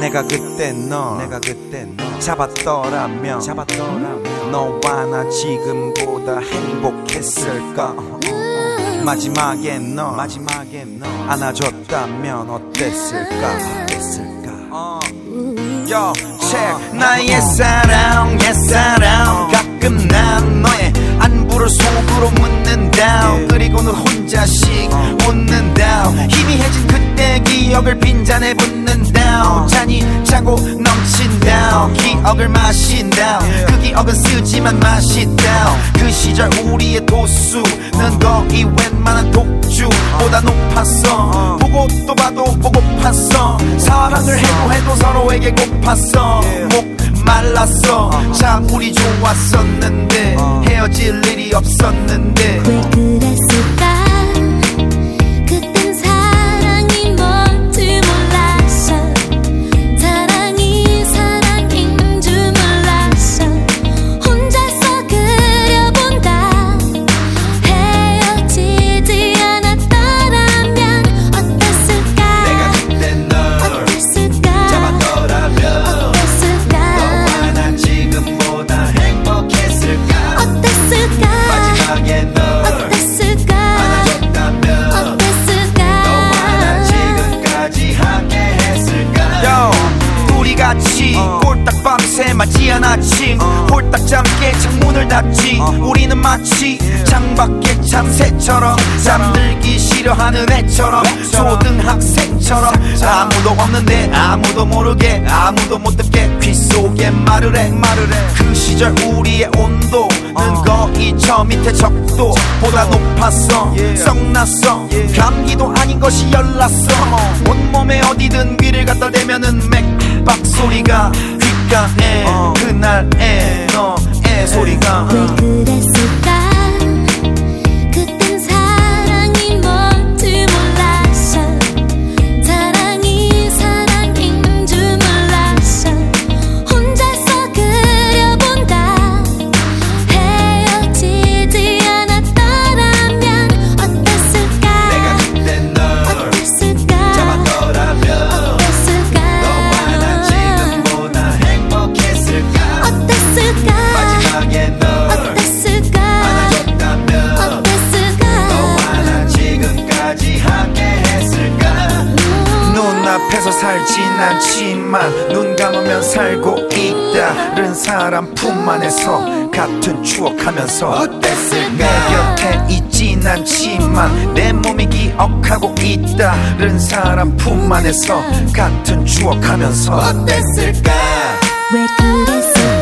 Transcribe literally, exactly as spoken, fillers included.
내가 그때 너 내가 그때 너 잡았더라면 잡았더라면 너와 나 지금보다 행복했을까. 마지막에 너 마지막에 너 안아줬다면 어땠을까 어땠을까. 어. Yo, check. 나의 사랑 옛사랑 가끔 난 너의 안부를 속으로 묻는다. 그리고는 혼자씩 웃는다. 희미해진 그때 기억을 빈잔에 붓는다. 잔이 차고 넘친다. 기억을 마신다. 그 기억은 쓰지만 맛있다. 그 시절 우리의 도수는 거의 웬만한 독주보다 높았어. 보고 또 봐도 보고팠어. 사랑을 해도 해도 서로에게 고팠어. 목 말랐어. 참 우리 좋았었는데 헤어질 일이 없었는데 왜 그랬을까. 그땐 사랑이 뭔지 몰랐어. 사랑이 사랑인 줄 몰랐어. 혼자서 그려본다. 헤어지지 않았더라면 어땠을까. 내가 그때 널 어땠을까. 잡았더라면 어땠을까. 너와 난 지금보다 행복했을까. 어땠을까. 마지막에 널 어땠을까. 안아줬다면 어땠을까. 너와 난 지금까지 함께 했을까. Yo, 둘이 같이 꼴딱 밤새 맞이한 아침 홀딱 잠게 창문을 닫지. 우리는 마치 창밖의 참새처럼 잠들기 싫어하는 애처럼 초등학생처럼 아무도 없는데 아무도 모르게 아무도 못 듣게 귀 속에 말을 해 말을 해. 그 시절 우리의 온도는 거의 저 밑에 적도보다 높았어. 썩났어. 감기도 아닌 것이 열났어. 온몸에 어디든 귀를 갖다 대면은 맥박 소리가 귓가에 그날의 너의 소리가. 왜 그랬을까. 그땐 사랑이 뭔지 몰랐어. 사랑이 사랑인 줄 몰랐어. 혼자서 그려본다. 헤어지지 않았더라면 어땠을까. 내가 그때 널 어땠을까. 잡았더라면 어땠을까. 너와 난 지금보다 행복했을까. 어땠을까. 마지막에 널 어땠을까. 안아줬다면 어땠을까. 너와 난 지금까지 함께 했을까. 눈앞에서 살진 않지만 눈 감으면 살고 있다른 사람 품 안에서 같은 추억하면서 어땠을까. 내 곁에 있진 않지만 내 몸이 기억하고 있다른 사람 품 안에서 같은 추억하면서 어땠을까. 왜 그랬을까.